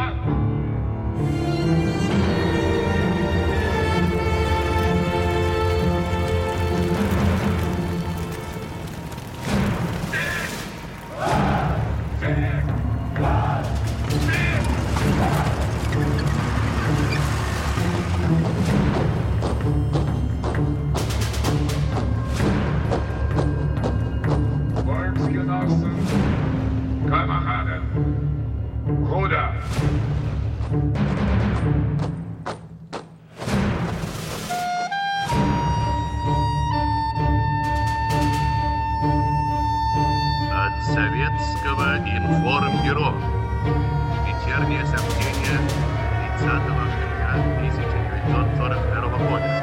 Советского информбюро. Вечернее сообщение 30 октября 1941 года.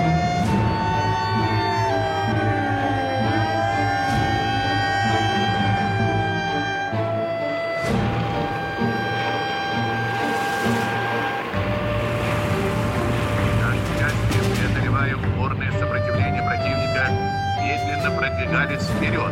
Наши части, преодолевая упорное сопротивление противника, медленно продвигались вперед.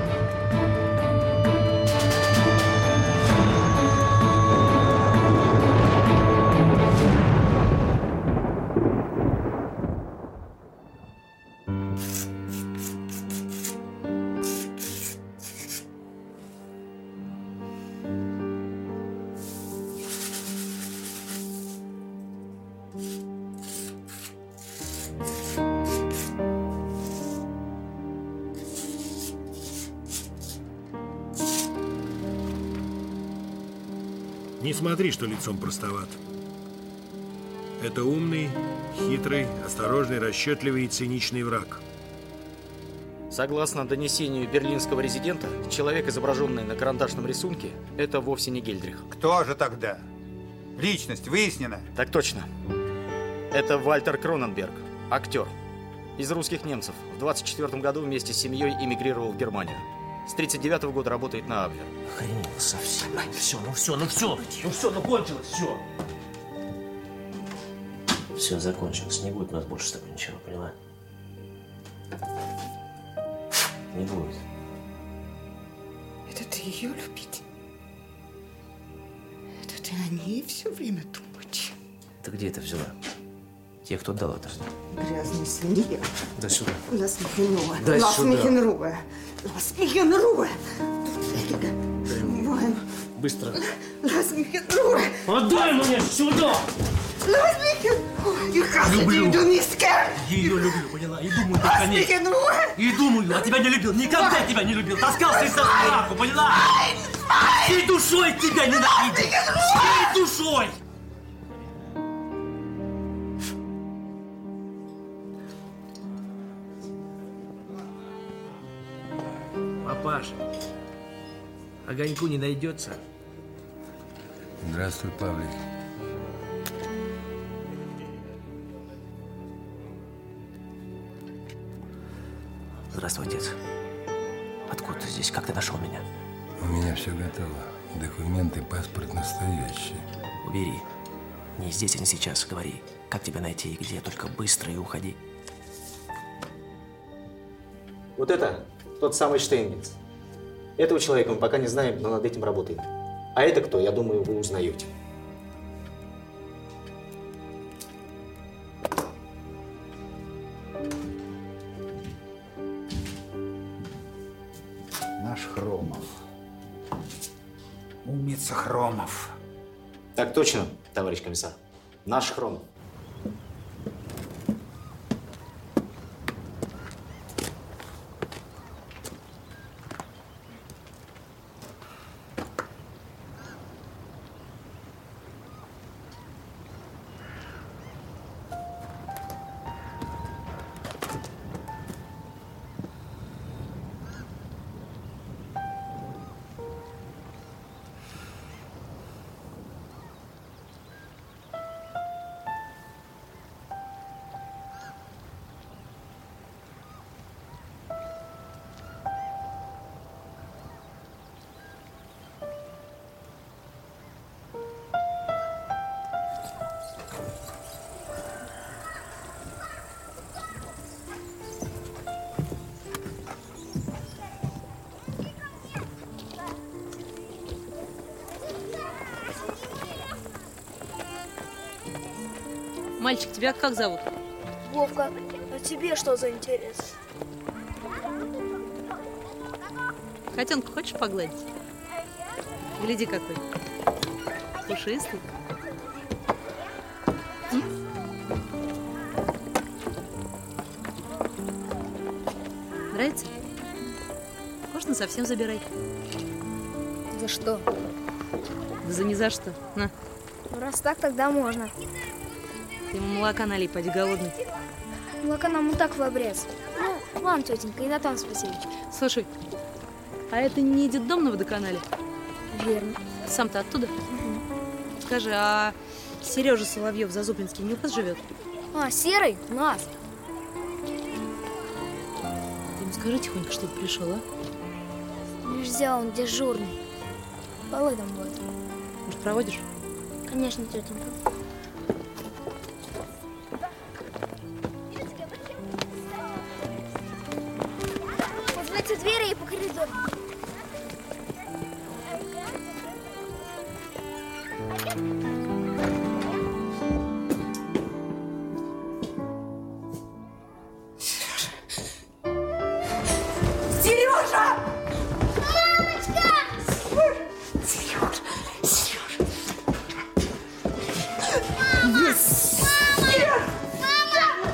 Не смотри, что лицом простоват. Это умный, хитрый, осторожный, расчетливый и циничный враг. Согласно донесению берлинского резидента, человек, изображенный на карандашном рисунке, это вовсе не Гельдрих. Кто же тогда? Личность выяснена? Так точно. Это Вальтер Кроненберг, актер. Из русских немцев. В 1924 году вместе с семьей эмигрировал в Германию. С 1939 года работает на Абвер. Охренел совсем. Ну кончилось, все. Все, закончилось. Не будет у нас больше с тобой ничего, поняла? Не будет. Это ты ее любить? Это ты о ней все время думаешь? Ты где это взяла? Тебе кто дал это? Грязная свинья. Да сюда. Lass mich in Ruhe. Да Lass сюда. mich in Ruhe. Lass mich in Ruhe. Быстро. Lass mich in Ruhe. Отдай мне сюда! Lass mich in Ruhe. Ich hasse dich, du nicht gern. Ее люблю, поняла? И думаю, Lass только mich не. in Ruhe. И думаю, а тебя не любил. Никогда тебя не любил. Таскался из-за страху, поняла? Всей душой тебя ненавидел. Всей душой! Папаша, огоньку не найдется? Здравствуй, Павлик. Здравствуй, отец. Откуда ты здесь? Как ты нашел меня? У меня все готово. Документы, паспорт настоящий. Убери. Не здесь и не сейчас. Говори, как тебя найти и где. Только быстро и уходи. Вот это тот самый Штейнберг. Этого человека мы пока не знаем, но над этим работаем. А это кто, я думаю, вы узнаете. Наш Хромов. Умница Хромов. Так точно, товарищ комиссар. Наш Хромов. Мальчик, тебя как зовут? Вовка, а тебе что за интерес? Котенку хочешь погладить? Гляди какой. Пушистый. Нравится? Можно совсем забирай. За что? Да за ни за что. На. Ну, раз так, тогда можно. Ты ему молока налей, поди голодный. Молока нам и так в обрез. Ну, вам, тетенька, и Натан Спасевич. Слушай, а это не детдом на водоканале? Верно. Сам-то оттуда? Скажи, а Сережа Соловьев Зазубинский не у вас живет? А, Серый? У нас. Ты ему скажи тихонько, чтобы пришел, а? Нельзя, он дежурный. Полы там будет. Может, проводишь? Конечно, тетенька. Вот в эти двери и по коридору. Сережа! Мамочка! Сережа! Сережа! Мама! Сережа! Мама!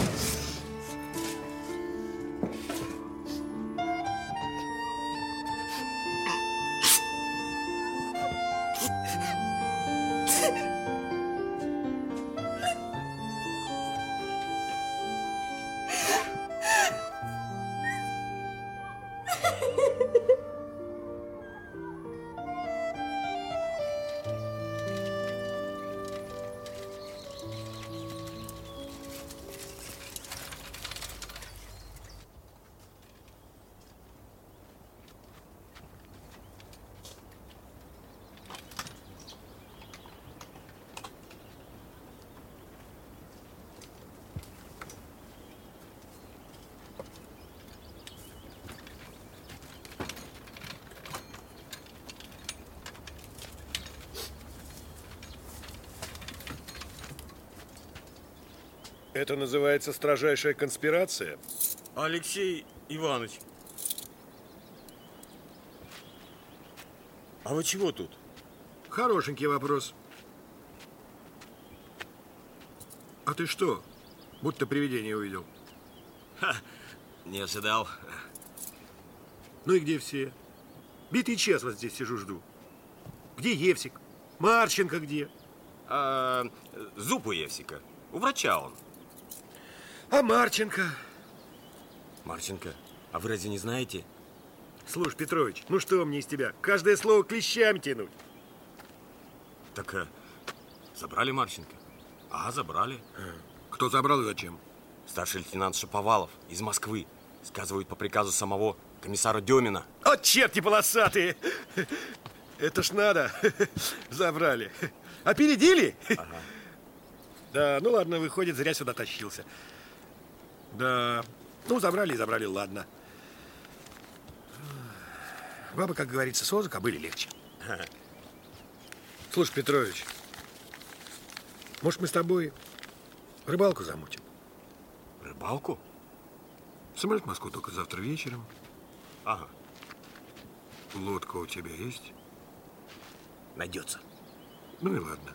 Это называется строжайшая конспирация? Алексей Иванович, а вы чего тут? Хорошенький вопрос. А ты что? Будто привидение увидел. Ха, не ожидал. Ну и где все? Битый час вот здесь сижу, жду. Где Евсик? Марченко где? Зуб у Евсика. У врача он. А Марченко? Марченко, а вы разве не знаете? Слушай, Петрович, ну что мне из тебя? Каждое слово клещами тянуть. Так забрали Марченко. А, забрали. Кто забрал и зачем? Старший лейтенант Шаповалов из Москвы. Сказывают по приказу самого комиссара Демина. О, черти полосатые! Это ж надо. Забрали. Опередили? Ага. Да, ну ладно, выходит, зря сюда тащился. Да, ну забрали и забрали, ладно. Баба, как говорится, с воза кобыле легче. Слушай, Петрович, может, мы с тобой рыбалку замутим? Рыбалку? Самолет в Москву только завтра вечером. Ага. Лодка у тебя есть? Найдется. Ну и ладно.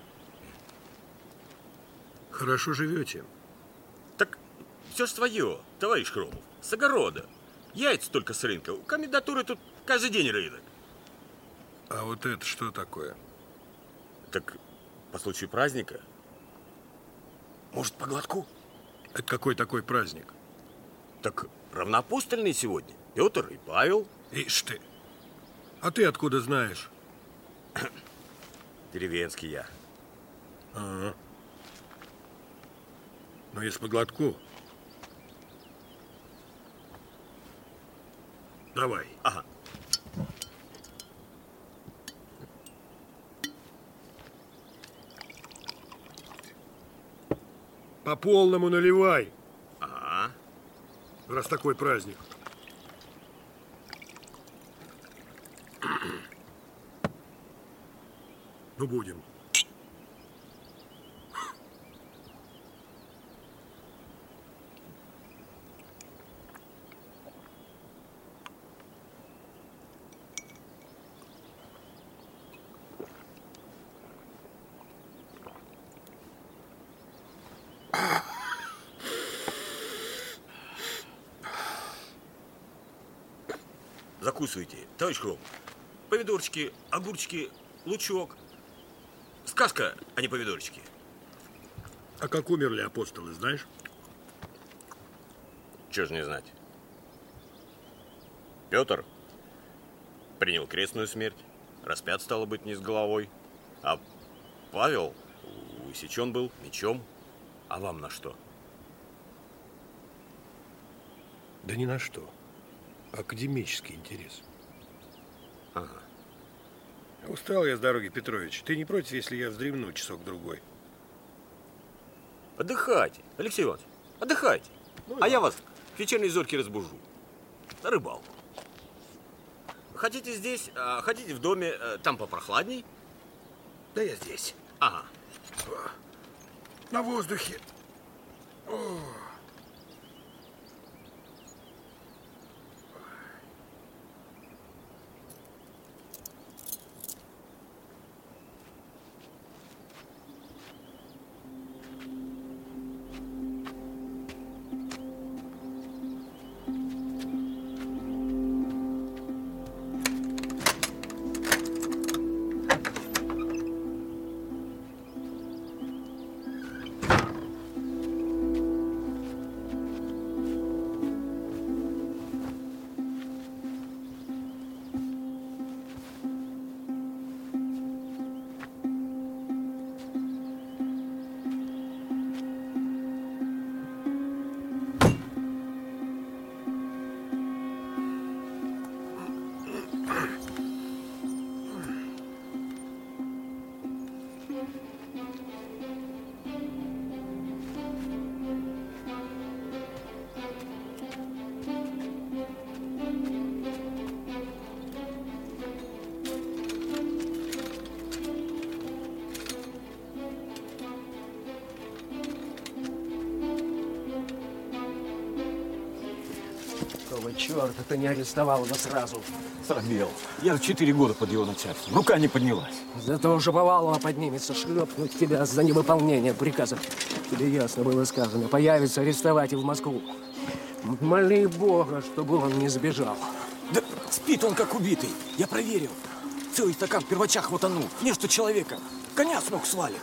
Хорошо живете. Так все ж твое, товарищ Хромов. С огорода. Яйца только с рынка. У комендатуры тут каждый день рынок. А вот это что такое? Так по случаю праздника. Может, по глотку? Это какой такой праздник? Так равноапостольный сегодня. Петр и Павел. Ишь ты. А ты откуда знаешь? Деревенский я. Ага. Ну, если по глотку. Давай. Ага. По полному наливай. Ага. Раз такой праздник. Ну, будем. закусывайте, товарищ Хромов. Помидорчики, огурчики, лучок. Сказка, а не помидорчики. А как умерли апостолы, знаешь? Чего ж не знать. Петр принял крестную смерть, распят, стало быть, не с головой. А Павел усечен был мечом. А вам на что? Да ни на что. Академический интерес. Ага. Устал я с дороги, Петрович. Ты не против, если я вздремну часок-другой? Отдыхайте, Алексей Иванович, отдыхайте. Ну, а я вас к вечерней зорьке разбужу. На рыбалку. Хотите здесь, хотите в доме, там попрохладней? Да я здесь. Ага. На воздухе. О. Какого черта ты не арестовал его сразу? Срабел. Я же 4 года под его начальством. Рука не поднялась. Зато уже Повалова поднимется шлепнуть тебя за невыполнение приказа. Тебе ясно было сказано, появится арестовать и в Москву. Моли Бога, чтобы он не сбежал. Да спит он как убитый. Я проверил. Целый стакан в первачах хватанул. Не что человека. Коня с ног свалит.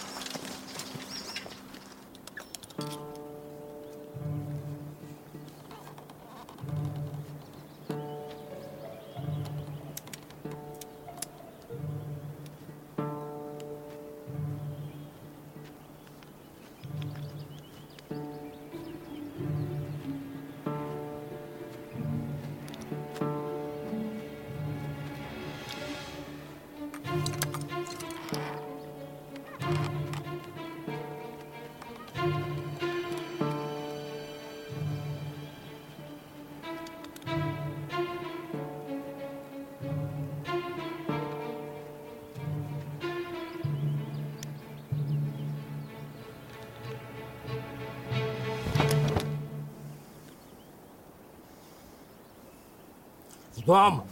Дом!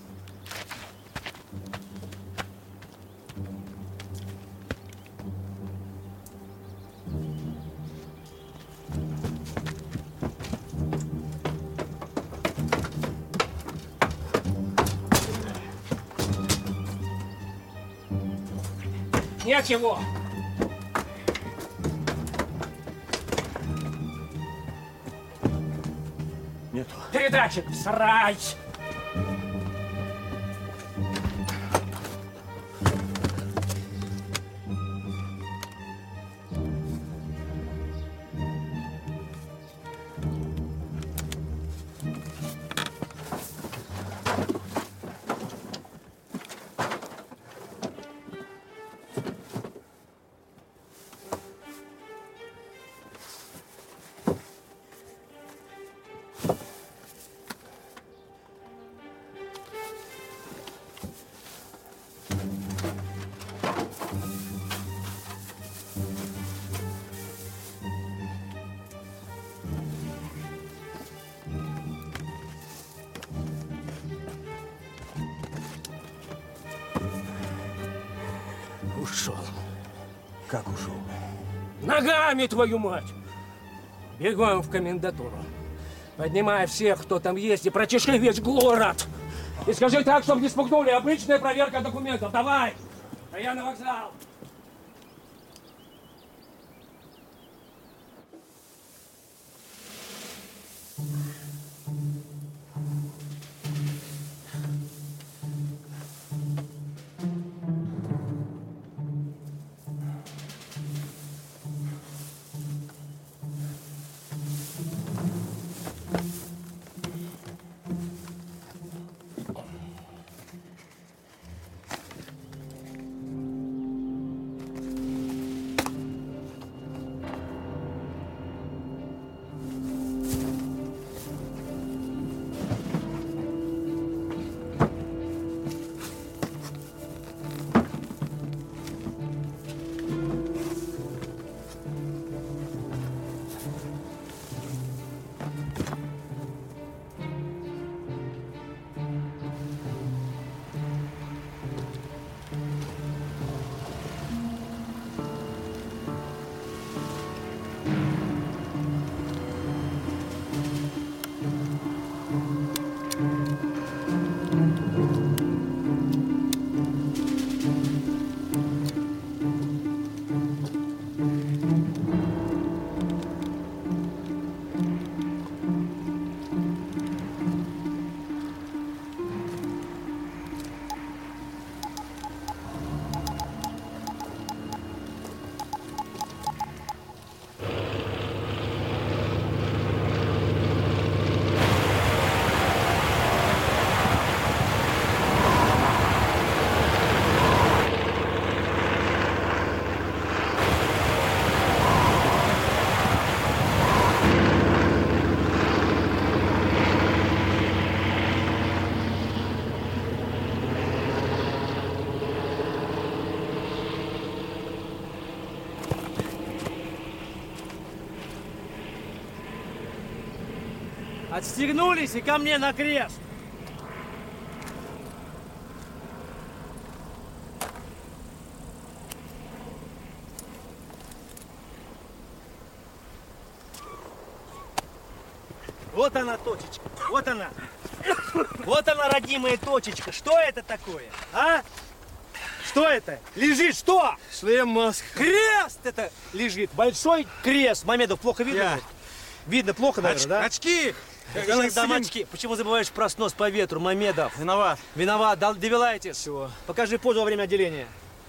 Нет его! Нету. Передатчик в сарай! Ушел. Как ушел? Ногами, твою мать! Бегом в комендатуру. Поднимай всех, кто там есть, и прочеши весь город. И скажи так, чтобы не спугнули. Обычная проверка документов. Давай! А я на вокзал. Отстегнулись и ко мне на крест. Вот она, точечка. Вот она. Вот она, родимая точечка. Что это такое, а? Что это? Лежит что? Шлем, маска. Крест это лежит. Большой крест. Мамедов, плохо видно? Видно плохо, наверное, да? Очки! Очки. Почему забываешь про снос по ветру, Мамедов? Виноват. Виноват. Довелайтесь. Чего? Покажи позу во время отделения.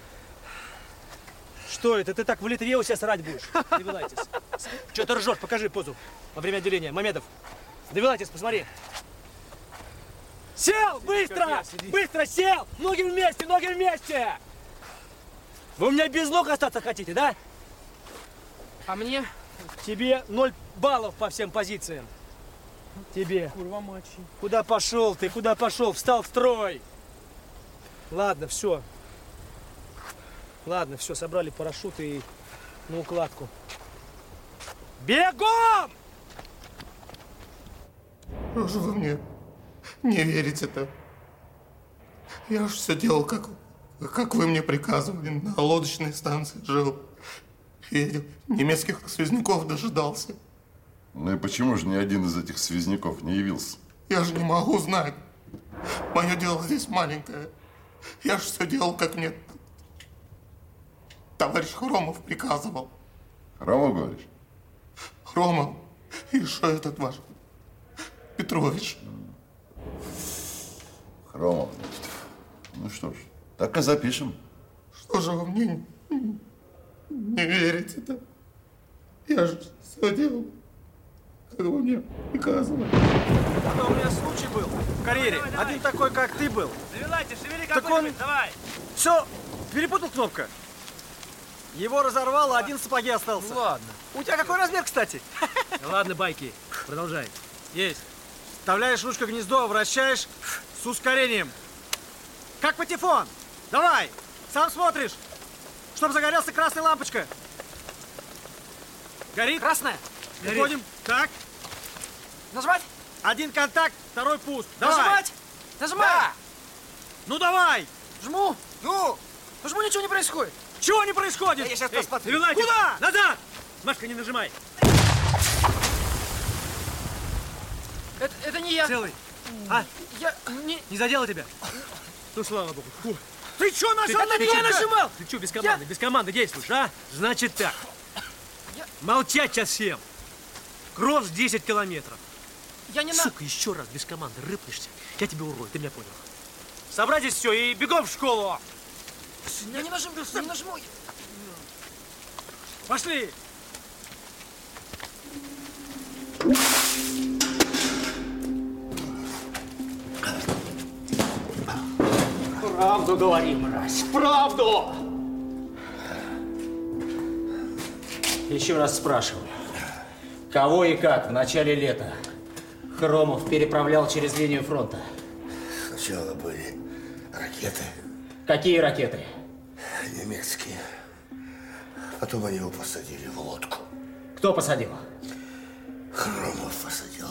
Что это? Ты так в Литве у себя срать будешь? Довелайтесь. Что ты ржешь? Покажи позу во время отделения. Мамедов. Довелайтесь, посмотри. Сел! Быстро! Быстро сел! Ноги вместе, ноги вместе! Вы у меня без ног остаться хотите, да? А мне? Тебе 0 баллов по всем позициям. Тебе. Курва мачи. Куда пошел ты? Куда пошел? Встал в строй. Ладно, все. Ладно, все, собрали парашюты и на укладку. Бегом! Что же вы мне не верите-то? Я же все делал, как вы мне приказывали. На лодочной станции жил. Видел, немецких связняков дожидался. Ну и почему же ни один из этих связняков не явился? Я же не могу знать. Мое дело здесь маленькое. Я же все делал, как мне товарищ Хромов приказывал. Хромов, говоришь? Хромов. И что этот ваш Петрович? Хромов, значит. Ну что ж, так и запишем. Что же вы мне не верите-то? Я же все делал, как вы мне приказывали. А у меня случай был в карьере. Давай. Один такой, как ты был. Завелайте, шевели Так он... давай. Все, перепутал кнопка. Его разорвало, один в сапоге остался. Ну, ладно. У тебя какой размер, кстати? Ладно, байки, продолжай. Есть. Вставляешь ручку в гнездо, вращаешь с ускорением. Как патефон. Давай, сам смотришь. Чтобы загорелся красная лампочка. Горит? Красная? Переходим. Так. Нажимать? Один контакт, второй пуск. Давай. Нажимать? Нажимай. Да. Ну давай. Жму. Ну жму, ничего не происходит. Чего не происходит? Я сейчас посмотрю. Куда? Назад! Машка, не нажимай. Это не я. Целый. А? Я Не задело тебя? Ну, слава богу. Фу. Ты что нажал? Ты Я нажимал! Ты что, без команды действуешь, а? Значит так. Молчать сейчас всем. Кросс 10 километров. Я не Сука, еще раз без команды рыпнешься, я тебя урою, ты меня понял. Собрались все и бегом в школу. Я не нажму, не нажму. Пошли. Правду говори, мразь, правду! Еще раз спрашиваю. Кого и как в начале лета Хромов переправлял через линию фронта? Сначала были ракеты. Какие ракеты? Немецкие. Потом они его посадили в лодку. Кто посадил? Хромов посадил.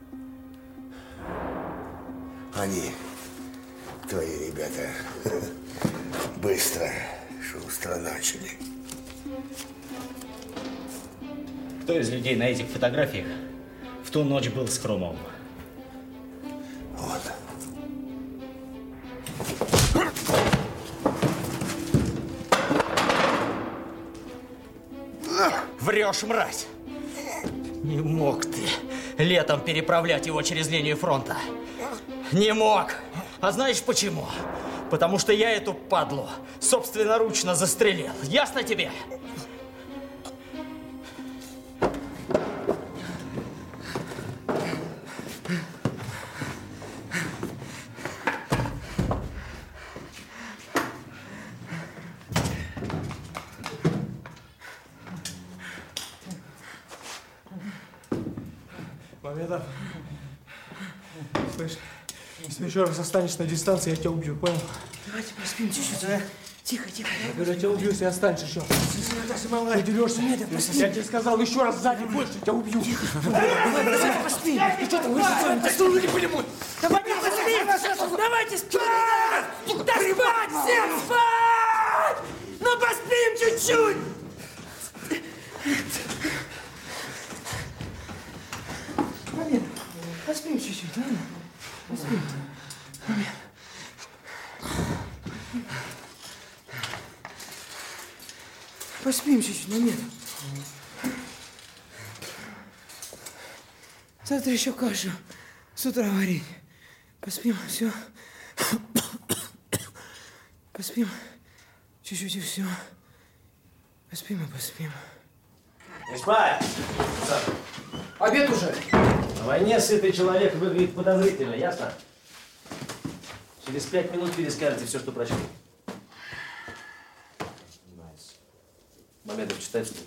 Они, твои ребята, быстро, шустро начали. Кто из людей на этих фотографиях в ту ночь был с Хромовым? Вот. Врешь, мразь! Не мог ты летом переправлять его через линию фронта. Не мог. А знаешь почему? Потому что я эту падлу собственноручно застрелил. Ясно тебе? Мамедов, слышь, если еще раз останешься на дистанции, я тебя убью, понял? Давайте поспим чуть-чуть, а? Тихо, тихо. Я говорю, я тебя убью, если останешься еще. Ты дерешься? Нет, я тебе сказал, еще раз сзади больше, тебя убью. Тихо. Давай, поспим. Ты что там, не пулемет. Давайте поспим. Давайте спать. Да спать, всем спать. Ну поспим чуть-чуть. Мамед, поспим чуть-чуть, ладно? Поспим. Мамед. Поспим чуть-чуть, Мамед. Завтра еще кашу с утра варить. Поспим, все. Поспим чуть-чуть и все. Поспим и поспим. Не спать! Обед уже. На войне сытый человек выглядит подозрительно, ясно? Через 5 минут перескажете все, что прочли. Мамедов, читай сюда.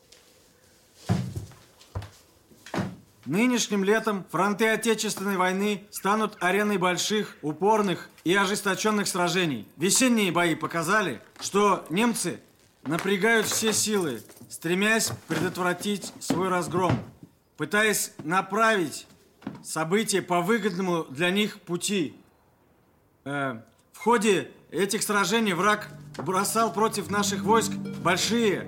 Нынешним летом фронты Отечественной войны станут ареной больших, упорных и ожесточенных сражений. Весенние бои показали, что немцы напрягают все силы, стремясь предотвратить свой разгром, пытаясь направить события по выгодному для них пути. В ходе этих сражений враг бросал против наших войск большие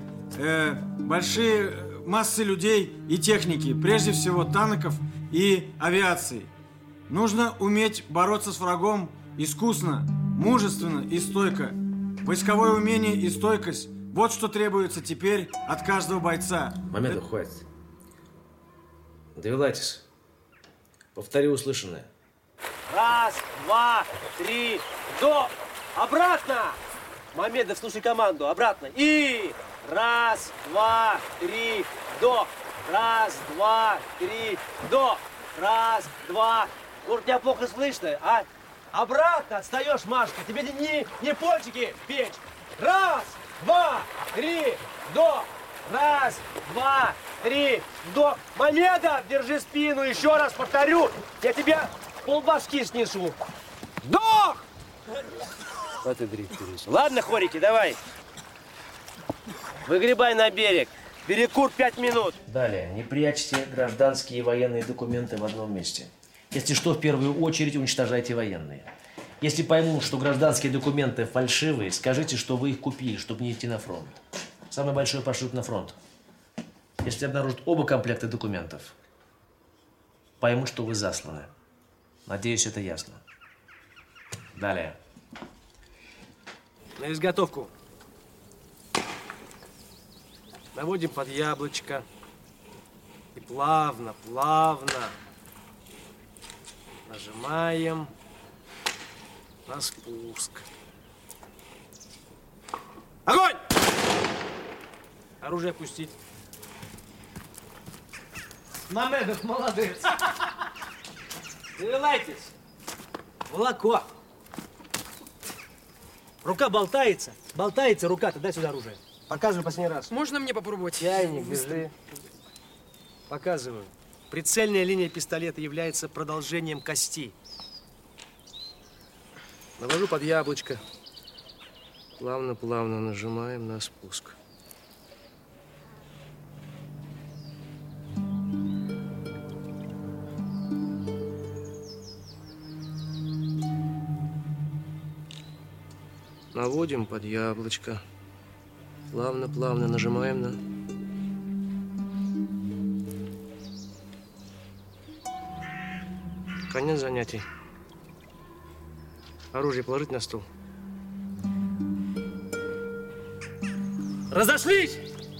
массы людей и техники, прежде всего танков и авиации. Нужно уметь бороться с врагом искусно, мужественно и стойко. Войсковое умение и стойкость – вот что требуется теперь от каждого бойца. Мамедов, хватит. Довелайтесь. Повтори услышанное. Раз, два, три, до! Обратно! Мамедов, слушай команду. Обратно. И раз, два, три, до! Раз, два, три, до! Раз, два. Может, тебя плохо слышно, а? Обратно отстаешь, Машка. Тебе не пончики печь. Раз, два, три, до! Раз, два, три, до! Мамедов, держи спину. Еще раз повторю. Я тебя полбашки снесу. Вдох! Вот и дрифтируешь. Ладно, хорики, давай. Выгребай на берег. Перекур 5 минут. Далее. Не прячьте гражданские и военные документы в одном месте. Если что, в первую очередь уничтожайте военные. Если поймут, что гражданские документы фальшивые, скажите, что вы их купили, чтобы не идти на фронт. Самый большой пошлют на фронт. Если обнаружат оба комплекта документов, поймут, что вы засланы. Надеюсь, это ясно. Далее. На изготовку. Наводим под яблочко. И плавно, плавно нажимаем на спуск. Огонь! Оружие опустить. Мамедов, молодец. Завелайтесь. Молоко. Рука болтается. Болтается рука. Ты дай сюда оружие. Показываю последний раз. Можно мне попробовать? Чайник, держи. Показываю. Прицельная линия пистолета является продолжением кости. Навожу под яблочко. Плавно-плавно нажимаем на спуск. Наводим под яблочко. Плавно-плавно нажимаем на... Конец занятий. Оружие положить на стол. Разошлись!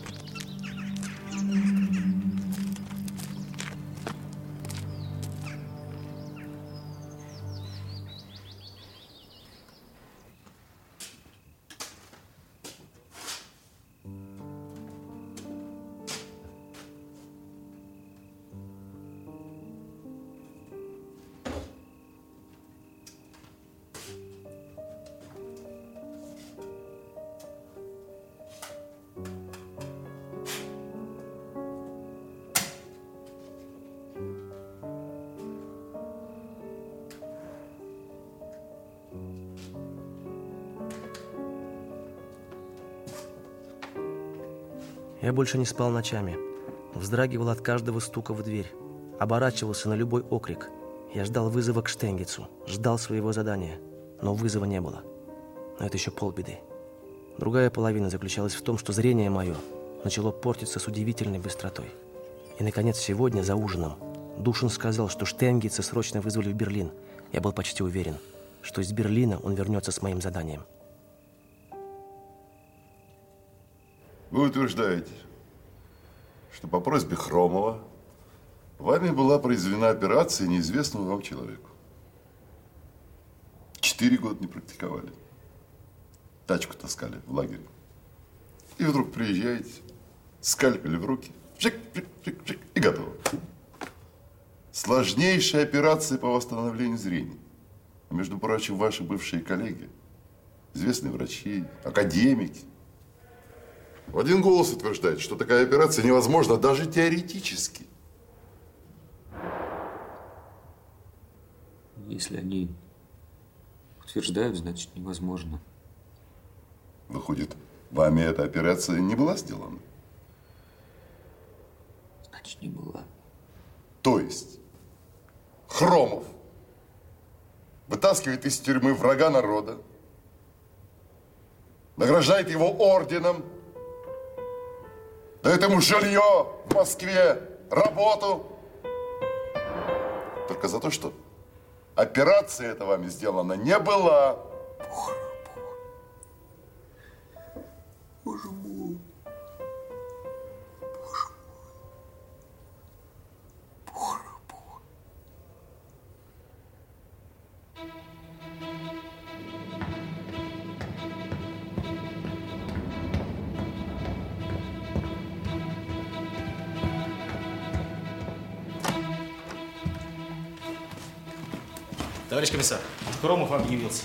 Я больше не спал ночами. Вздрагивал от каждого стука в дверь. Оборачивался на любой окрик. Я ждал вызова к Штенгицу. Ждал своего задания. Но вызова не было. Но это еще полбеды. Другая половина заключалась в том, что зрение мое начало портиться с удивительной быстротой. И, наконец, сегодня за ужином Душин сказал, что Штенгица срочно вызвали в Берлин. Я был почти уверен, что из Берлина он вернется с моим заданием. Вы утверждаете, что по просьбе Хромова вами была произведена операция неизвестному вам человеку. 4 года не практиковали. Тачку таскали в лагере. И вдруг приезжаете, скальпель в руки, чик-чик-чик-чик, и готово. Сложнейшая операция по восстановлению зрения. Между прочим, ваши бывшие коллеги, известные врачи, академики, в один голос утверждают, что такая операция невозможна даже теоретически. Если они утверждают, значит невозможно. Выходит, вами эта операция не была сделана? Значит, не была. То есть Хромов вытаскивает из тюрьмы врага народа, награждает его орденом, дает ему жилье в Москве, работу. Только за то, что операция эта вами сделана не была. Боже мой. Товарищ комиссар, Хромов объявился.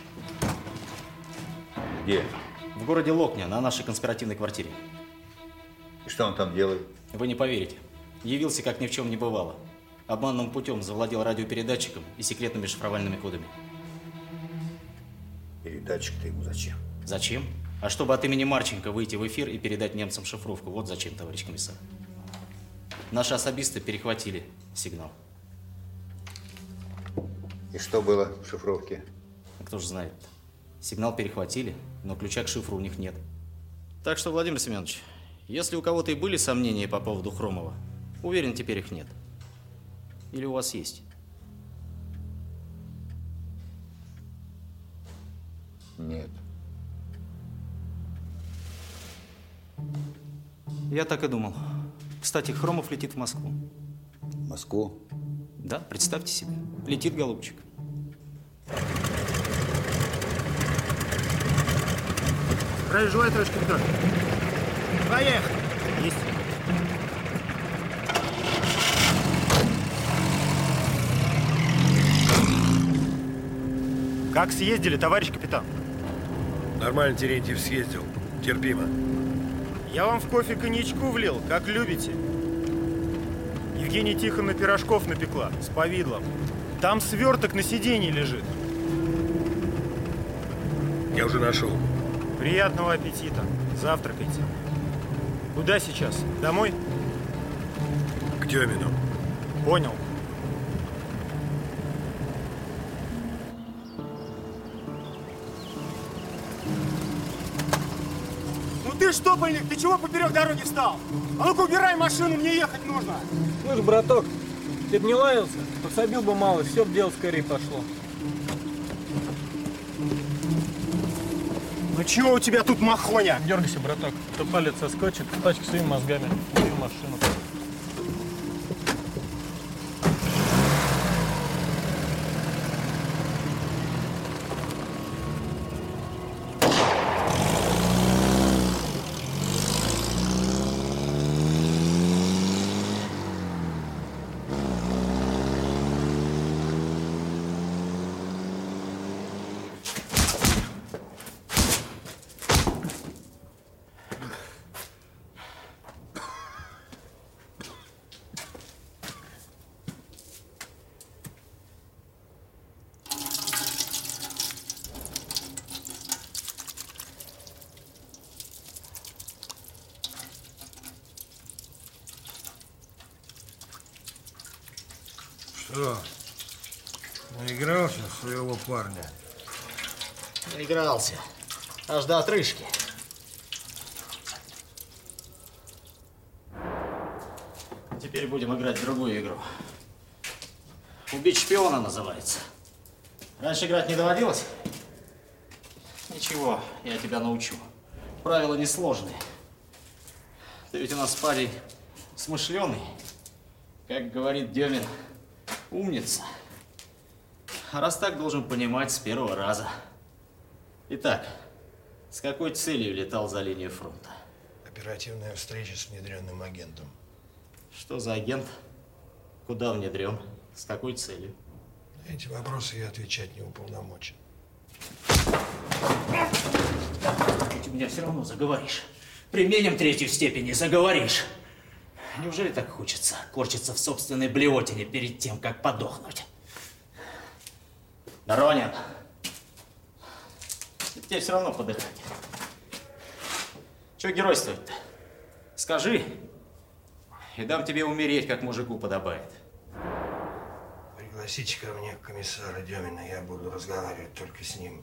Где? В городе Локня, на нашей конспиративной квартире. И что он там делает? Вы не поверите. Явился, как ни в чем не бывало. Обманным путем завладел радиопередатчиком и секретными шифровальными кодами. Передатчик-то ему зачем? Зачем? А чтобы от имени Марченко выйти в эфир и передать немцам шифровку. Вот зачем, товарищ комиссар. Наши особисты перехватили сигнал. И что было в шифровке? Кто же знает. Сигнал перехватили, но ключа к шифру у них нет. Так что, Владимир Семенович, если у кого-то и были сомнения по поводу Хромова, уверен, теперь их нет. Или у вас есть? Нет. Я так и думал. Кстати, Хромов летит в Москву. В Москву? Да, представьте себе. Летит, голубчик. Правильно желаю, товарищ капитан. Поехали. Есть. Как съездили, товарищ капитан? Нормально, Терентьев, съездил. Терпимо. Я вам в кофе коньячку влил, как любите. Евгения Тихоновна пирожков напекла с повидлом. Там сверток на сиденье лежит. Я уже нашел. Приятного аппетита. Завтракайте. Куда сейчас? Домой? К Демину. Понял. Ну ты что, больник, ты чего поперек дороги встал? А ну-ка убирай машину, мне ехать нужно. Слышь, браток, ты б не лаялся, подсобил бы мало, все б дело скорее пошло. Ну чего у тебя тут махоня? Дергайся, браток, то палец соскочит, тачка своими мозгами, бери машину. Что, наигрался в своего парня? Наигрался. Аж до отрыжки. Теперь будем играть в другую игру. Убить шпиона называется. Раньше играть не доводилось? Ничего, я тебя научу. Правила несложные. Ты ведь у нас парень смышленый. Как говорит Демин, умница. А раз так, должен понимать с первого раза. Итак, с какой целью летал за линию фронта? Оперативная встреча с внедренным агентом. Что за агент? Куда внедрен? С какой целью? На эти вопросы я отвечать не уполномочен. Ты меня все равно заговоришь. Применим третью степень и заговоришь. Неужели так хочется корчиться в собственной блевотине перед тем, как подохнуть? Доронин, тебе все равно подыхать. Чего геройствовать-то? Скажи, и дам тебе умереть, как мужику подобает. Пригласите ко мне комиссара Демина, я буду разговаривать только с ним.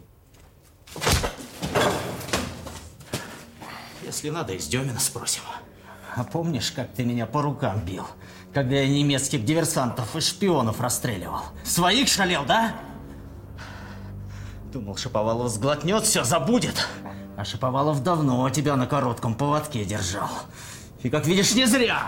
Если надо, из Демина спросим. А помнишь, как ты меня по рукам бил, когда я немецких диверсантов и шпионов расстреливал? Своих шалел, да? Думал, Шаповалов сглотнет, все забудет. А Шаповалов давно тебя на коротком поводке держал. И, как видишь, не зря.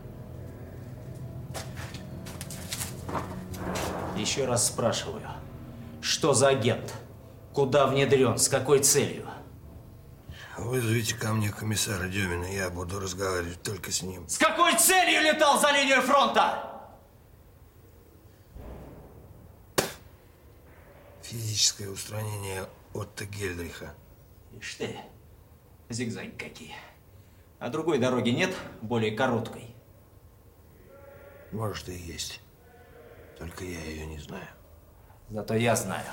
Еще раз спрашиваю, что за агент? Куда внедрен? С какой целью? Вызовите ко мне комиссара Демина, я буду разговаривать только с ним. С какой целью летал за линию фронта? Физическое устранение Отто Гельдриха. Ишь ты, зигзаги какие. А другой дороги нет, более короткой? Может, и есть. Только я ее не знаю. Зато я знаю.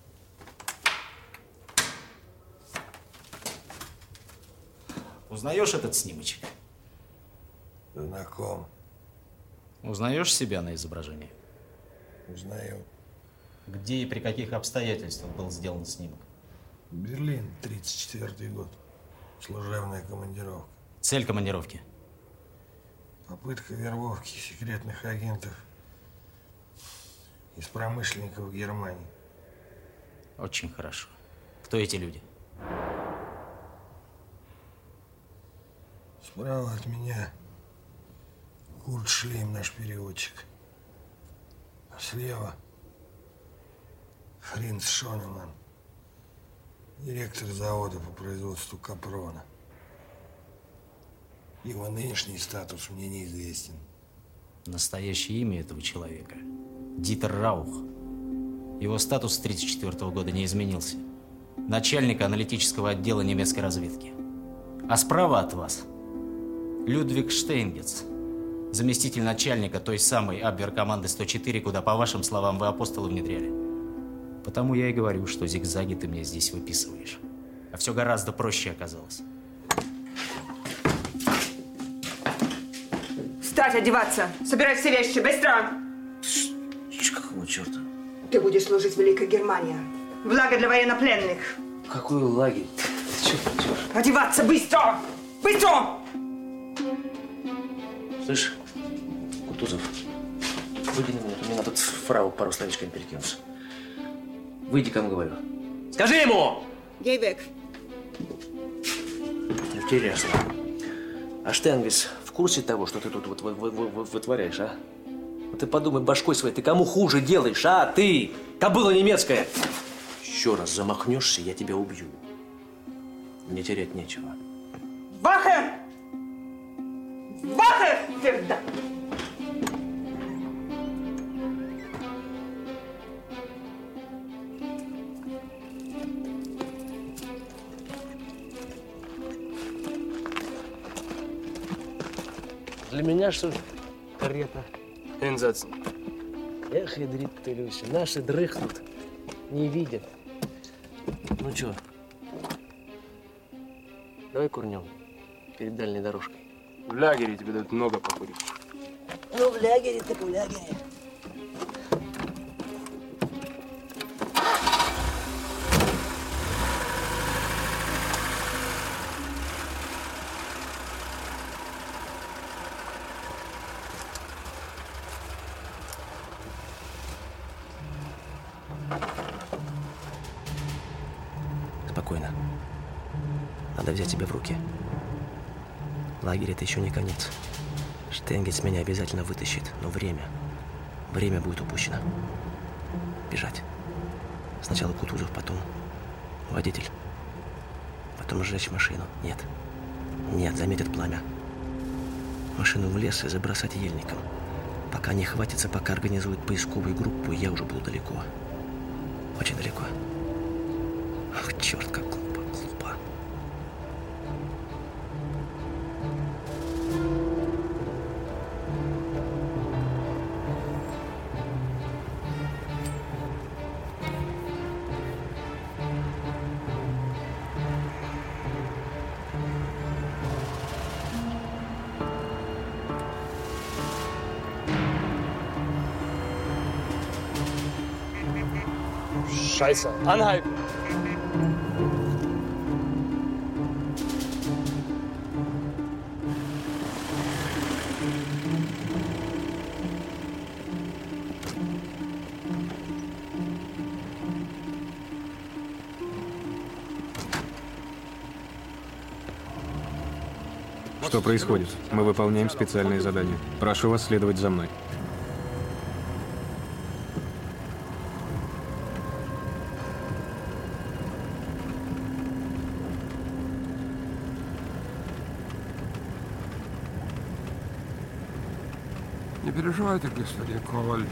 Узнаешь этот снимочек? Знаком. Узнаешь себя на изображении? Узнаю. Где и при каких обстоятельствах был сделан снимок? Берлин, 34-й год. Служебная командировка. Цель командировки? Попытка вербовки секретных агентов из промышленников Германии. Очень хорошо. Кто эти люди? Справа от меня Курт Шлейм, наш переводчик. А слева Фринц Шонеман, директор завода по производству капрона. Его нынешний статус мне неизвестен. Настоящее имя этого человека – Дитер Раух. Его статус с 1934 года не изменился. Начальник аналитического отдела немецкой разведки. А справа от вас – Людвиг Штейнгец, заместитель начальника той самой Абвер-команды 104, куда, по вашим словам, вы апостолы внедряли. Потому я и говорю, что зигзаги ты мне здесь выписываешь. А все гораздо проще оказалось. Встать, одеваться! Собирать все вещи, быстро! Какого черта? Ты будешь служить в Великой Германии. В лагерь для военнопленных. Какой лагерь? Черт. Одеваться, быстро! Быстро! Слышь, Кутузов, выйди на минуту, мне надо тут фрау пару словечками перекинуться. Выйди, кому говорю. Скажи ему! Гейбек. Интересно. А Штейнгец в курсе того, что ты тут вот вытворяешь, а? Ну ты подумай башкой своей, ты кому хуже делаешь, а? Ты, кобыла немецкая! Еще раз замахнешься, я тебя убью. Мне терять нечего. Вахе! Вахе! Ферда! Для меня, что ли, карета? Энзац. Эх, ядрит ты, Люся, наши дрыхнут, не видят. Ну чё, давай курнем перед дальней дорожкой. В лагере тебе дают много покурить. Ну, в лагере так в лагере. Спокойно. Надо взять себя в руки. Лагерь — это еще не конец. Штейнгец меня обязательно вытащит, но время будет упущено. Бежать. Сначала Кутузов, потом водитель. Потом сжечь машину. Нет, заметят пламя. Машину в лес и забросать ельником. Пока не хватится, пока организуют поисковую группу, я уже буду далеко. Очень далеко. Ах, черт, как глупо. Scheiße, anhalten! Что происходит? Мы выполняем специальное задание. Прошу вас следовать за мной. Не переживайте, господин Коваль.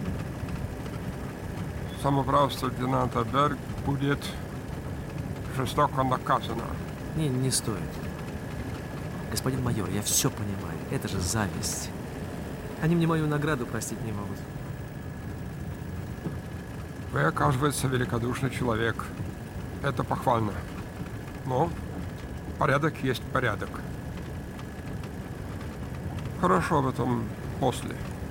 Самоуправство лейтенанта Берг будет жестоко наказано. Не стоит. Господин майор, я все понимаю. Это же зависть. Они мне мою награду простить не могут. Вы, оказывается, великодушный человек. Это похвально. Но порядок есть порядок. Хорошо об этом после.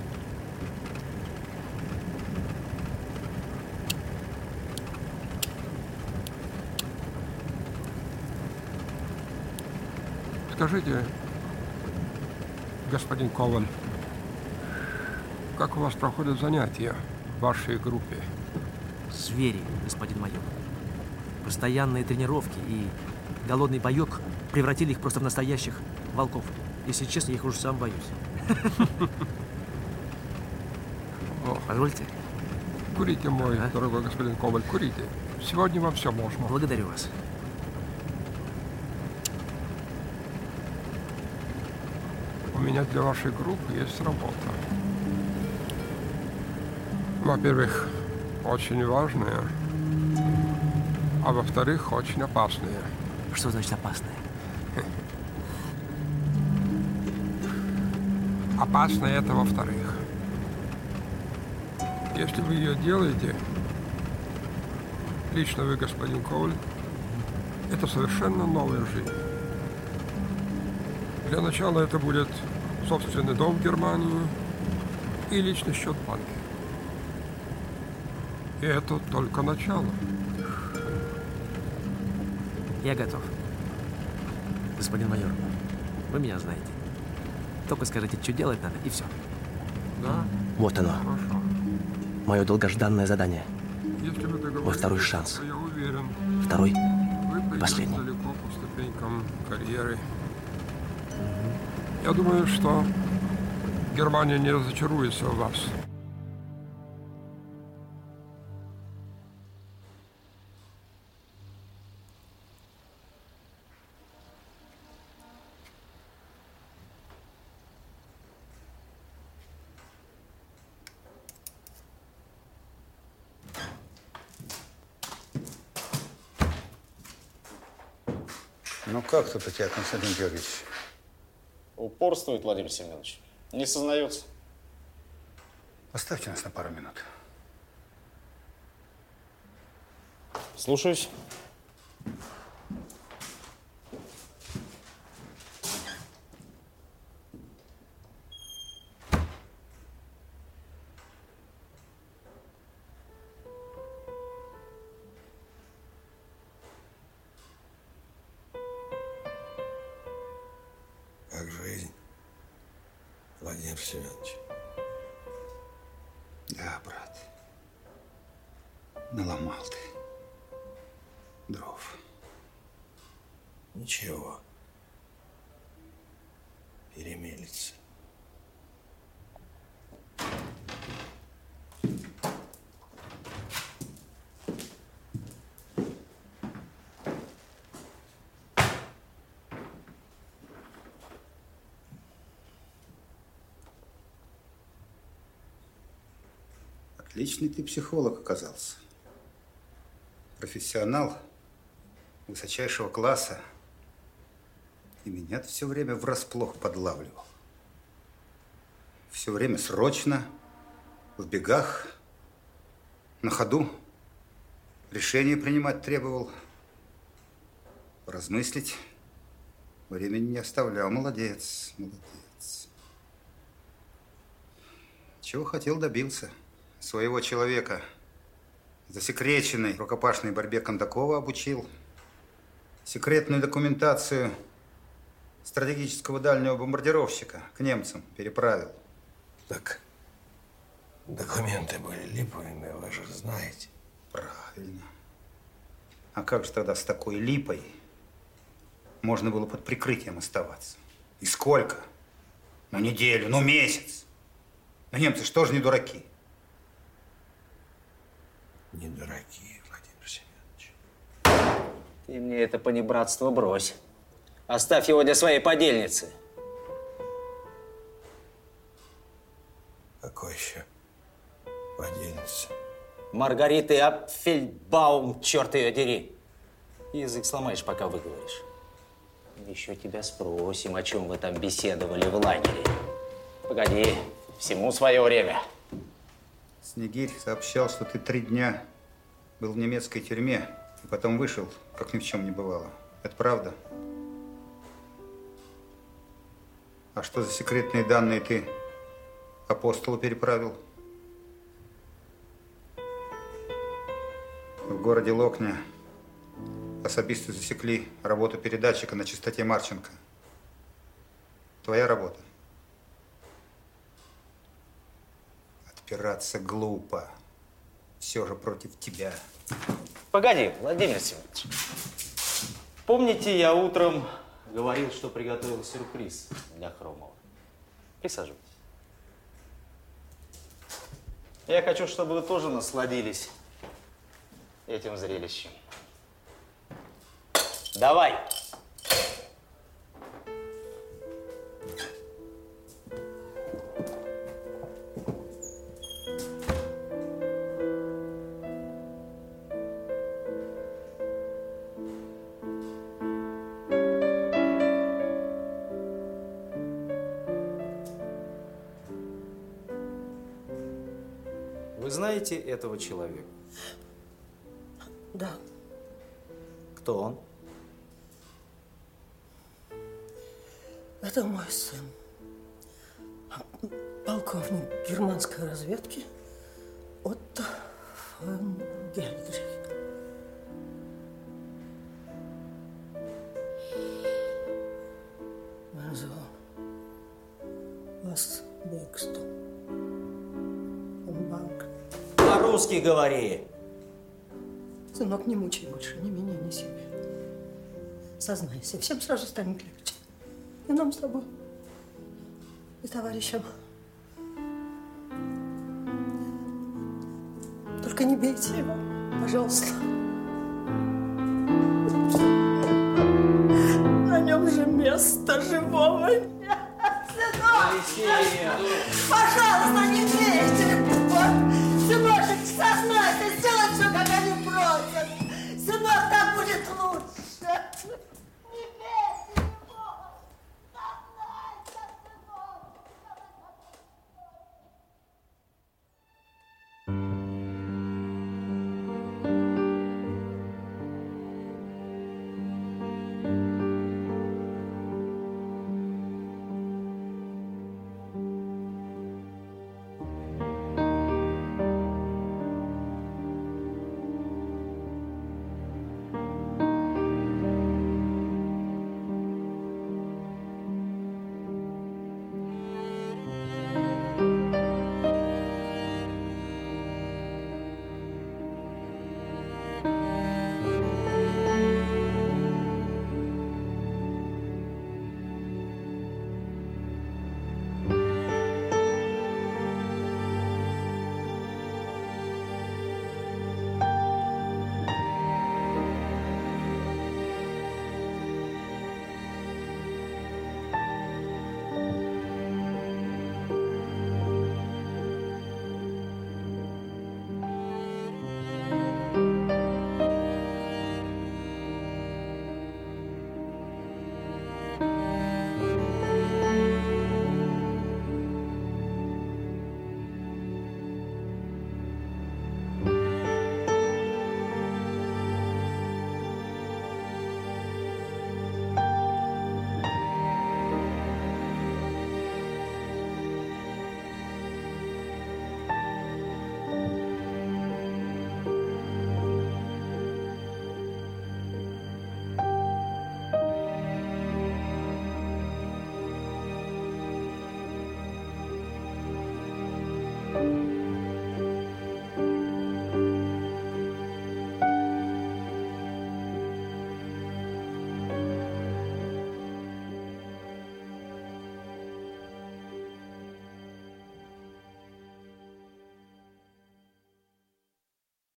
Скажите, господин Коваль, как у вас проходят занятия в вашей группе? Звери, господин майор. Постоянные тренировки и голодный боек превратили их просто в настоящих волков. Если честно, я их уже сам боюсь. Позвольте. Курите, мой дорогой господин Коваль, курите. Сегодня вам все можно. Благодарю вас. У меня для вашей группы есть работа. Во-первых, очень важная, а во-вторых, очень опасная. Что значит опасная? Опасная это во-вторых. Если вы ее делаете, лично вы, господин Коуль, это совершенно новая жизнь. Для начала это будет собственный дом в Германии и личный счет в банке. И это только начало. Я готов. Господин майор, вы меня знаете. Только скажите, что делать надо, и все. Да? Вот оно. Хорошо. Мое долгожданное задание. Если вы Мой второй шанс. я уверен, Второй вы и последний. пойдете далеко по ступенькам карьеры. Я думаю, что Германия не разочаруется в вас. Ну как тут у тебя, Константин Георгиевич? Упорствует Владимир Семенович. Не сознается. Оставьте нас на пару минут. Слушаюсь. Как жизнь, Владимир Семенович? Да, брат. Наломал ты дров. Ничего. Перемелится. Отличный ты психолог оказался. Профессионал высочайшего класса. И меня ты все время врасплох подлавливал. Все время срочно, в бегах, на ходу. Решение принимать требовал. Поразмыслить времени не оставлял. Молодец, молодец. Чего хотел, добился. Своего человека засекреченной рукопашной борьбе Кондакова обучил. Секретную документацию стратегического дальнего бомбардировщика к немцам переправил. Так, документы были липовыми, вы же знаете. Правильно. А как же тогда с такой липой можно было под прикрытием оставаться? И сколько? Ну, неделю, ну, месяц. Но немцы что ж не дураки? Не дураки, Владимир Семенович. Ты мне это понебратство брось. Оставь его для своей подельницы. Какой еще подельница? Маргариты Апфельбаум, черт ее дери. Язык сломаешь, пока выговоришь. Еще тебя спросим, о чем вы там беседовали в лагере. Погоди, всему свое время. Снегирь сообщал, что ты 3 дня был в немецкой тюрьме и потом вышел, как ни в чем не бывало. Это правда? А что за секретные данные ты апостолу переправил? В городе Локня особисты засекли работу передатчика на частоте Марченко. Твоя работа? Отпираться глупо. все же против тебя. Погоди, Владимир Семенович. Помните, я утром говорил, что приготовил сюрприз для Хромова? Присаживайтесь. Я хочу, чтобы вы тоже насладились этим зрелищем. Давай! Вы знаете этого человека? Да. Кто он? Это мой сын. Полковник германской разведки Отто фон Гельдрих. Назвал вас бегством. Он банк. По-русски говори. Сынок, не мучай больше ни меня, ни себя. Сознайся, всем сразу станет легче. И нам с тобой, и товарищам. Только не бейте его, пожалуйста. На нем же места живого нет. Сынок! Пожалуйста, не бейте его! Сыночек, сознайся, сделай все, как они просят. Сынок, так будет лучше.